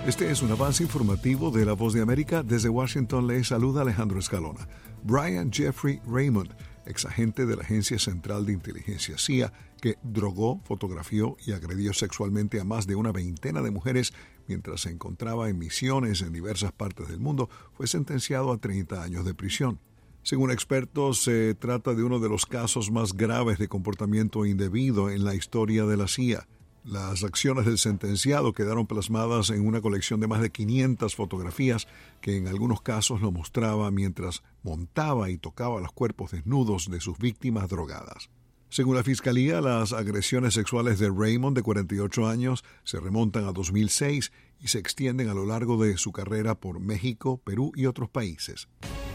Este es un avance informativo de La Voz de América. Desde Washington le saluda Alejandro Escalona. Brian Jeffrey Raymond, exagente de la Agencia Central de Inteligencia CIA, que drogó, fotografió y agredió sexualmente a más de una veintena de mujeres mientras se encontraba en misiones en diversas partes del mundo, fue sentenciado a 30 años de prisión. Según expertos, se trata de uno de los casos más graves de comportamiento indebido en la historia de la CIA. Las acciones del sentenciado quedaron plasmadas en una colección de más de 500 fotografías que en algunos casos lo mostraba mientras montaba y tocaba los cuerpos desnudos de sus víctimas drogadas. Según la Fiscalía, las agresiones sexuales de Raymond, de 48 años, se remontan a 2006 y se extienden a lo largo de su carrera por México, Perú y otros países.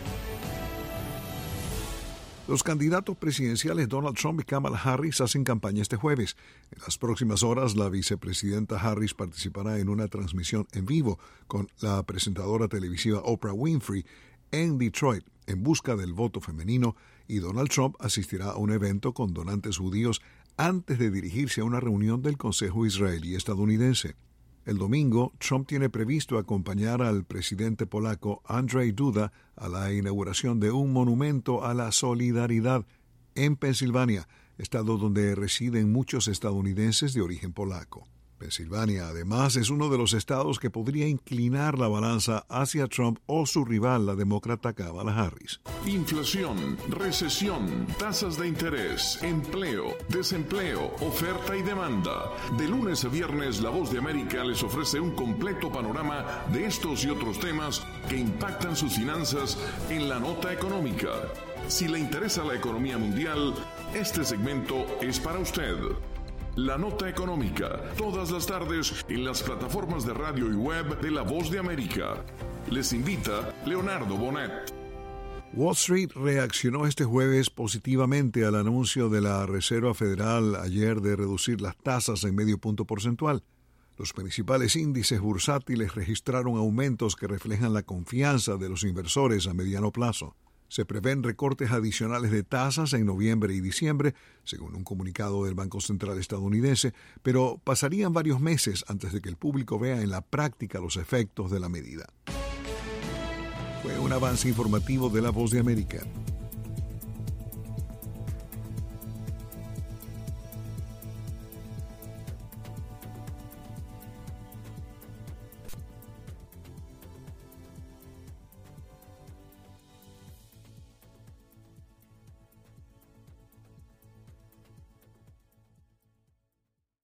Los candidatos presidenciales Donald Trump y Kamala Harris hacen campaña este jueves. En las próximas horas, la vicepresidenta Harris participará en una transmisión en vivo con la presentadora televisiva Oprah Winfrey en Detroit en busca del voto femenino, y Donald Trump asistirá a un evento con donantes judíos antes de dirigirse a una reunión del Consejo Israelí Estadounidense. El domingo, Trump tiene previsto acompañar al presidente polaco Andrzej Duda a la inauguración de un monumento a la solidaridad en Pensilvania, estado donde residen muchos estadounidenses de origen polaco. Pensilvania, además, es uno de los estados que podría inclinar la balanza hacia Trump o su rival, la demócrata Kamala Harris. Inflación, recesión, tasas de interés, empleo, desempleo, oferta y demanda. De lunes a viernes, La Voz de América les ofrece un completo panorama de estos y otros temas que impactan sus finanzas en la nota económica. Si le interesa la economía mundial, este segmento es para usted. La Nota Económica, todas las tardes en las plataformas de radio y web de La Voz de América. Les invita Leonardo Bonet. Wall Street reaccionó este jueves positivamente al anuncio de la Reserva Federal ayer de reducir las tasas en medio punto porcentual. Los principales índices bursátiles registraron aumentos que reflejan la confianza de los inversores a mediano plazo. Se prevén recortes adicionales de tasas en noviembre y diciembre, según un comunicado del Banco Central estadounidense, pero pasarían varios meses antes de que el público vea en la práctica los efectos de la medida. Fue un avance informativo de La Voz de América.